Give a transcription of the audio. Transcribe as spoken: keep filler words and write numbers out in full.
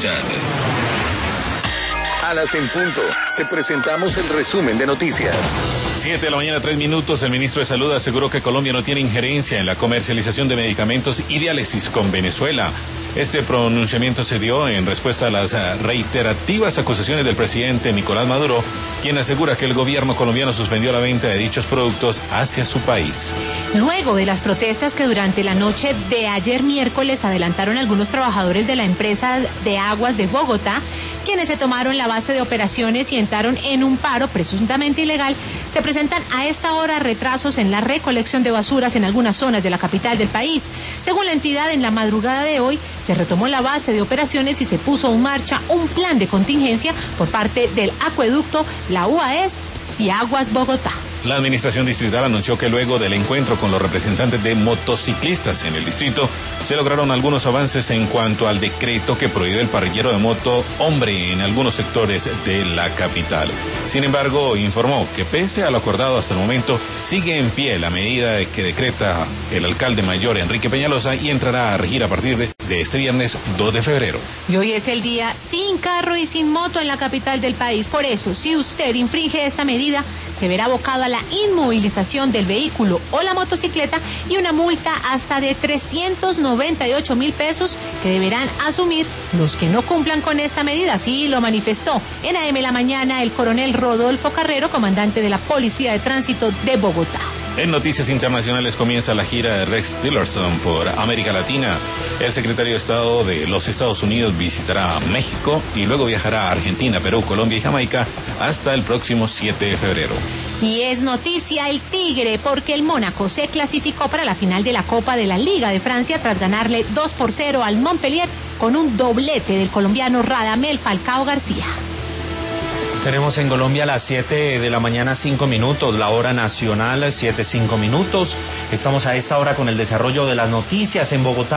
Capital. A las en punto, te presentamos el resumen de noticias. Siete de la mañana, tres minutos. El ministro de Salud aseguró que Colombia no tiene injerencia en la comercialización de medicamentos y diálisis con Venezuela. Este pronunciamiento se dio en respuesta a las reiterativas acusaciones del presidente Nicolás Maduro, quien asegura que el gobierno colombiano suspendió la venta de dichos productos hacia su país. Luego de las protestas que durante la noche de ayer miércoles adelantaron algunos trabajadores de la empresa de aguas de Bogotá, quienes se tomaron la base de operaciones y entraron en un paro presuntamente ilegal, se presentan a esta hora retrasos en la recolección de basuras en algunas zonas de la capital del país. Según la entidad, en la madrugada de hoy se retomó la base de operaciones y se puso en marcha un plan de contingencia por parte del acueducto, la U A E S y Aguas Bogotá. La administración distrital anunció que luego del encuentro con los representantes de motociclistas en el distrito, se lograron algunos avances en cuanto al decreto que prohíbe el parrillero de moto hombre en algunos sectores de la capital. Sin embargo, informó que pese a lo acordado hasta el momento, sigue en pie la medida que decreta el alcalde mayor Enrique Peñalosa y entrará a regir a partir de, de este viernes dos de febrero. Y hoy es el día sin carro y sin moto en la capital del país. Por eso, si usted infringe esta medida, se verá abocado a la inmovilización del vehículo o la motocicleta y una multa hasta de trescientos noventa y ocho mil pesos que deberán asumir los que no cumplan con esta medida. Así lo manifestó en A M La Mañana el coronel Rodolfo Carrero, comandante de la Policía de Tránsito de Bogotá. En noticias internacionales comienza la gira de Rex Tillerson por América Latina. El secretario de Estado de los Estados Unidos visitará México y luego viajará a Argentina, Perú, Colombia y Jamaica hasta el próximo siete de febrero. Y es noticia el Tigre porque el Mónaco se clasificó para la final de la Copa de la Liga de Francia tras ganarle dos por cero al Montpellier con un doblete del colombiano Radamel Falcao García. Tenemos en Colombia las siete de la mañana, cinco minutos, la hora nacional, siete, cinco minutos. Estamos a esta hora con el desarrollo de las noticias en Bogotá.